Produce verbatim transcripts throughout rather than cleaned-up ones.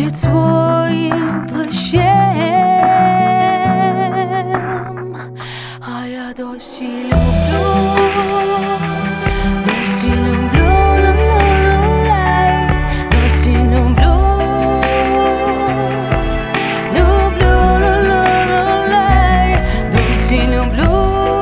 під своїм плечем, а я досі люблю, досі люблю, лу-лу-лу-лей, досі люблю, люблю, лу-лу-лу-лей, досі люблю.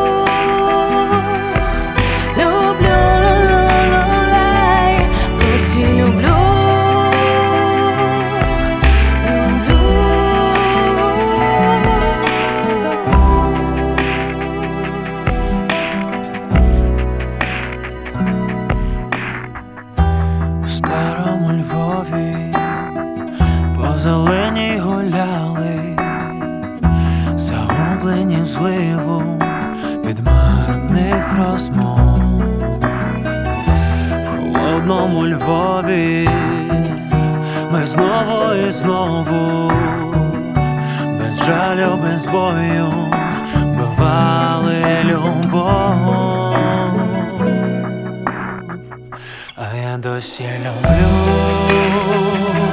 У старому Львові по зеленій гуляли, загублені в зливу від марних розмов. В холодному Львові ми знову і знову без жалю, без бою бивали любов. А я досі люблю,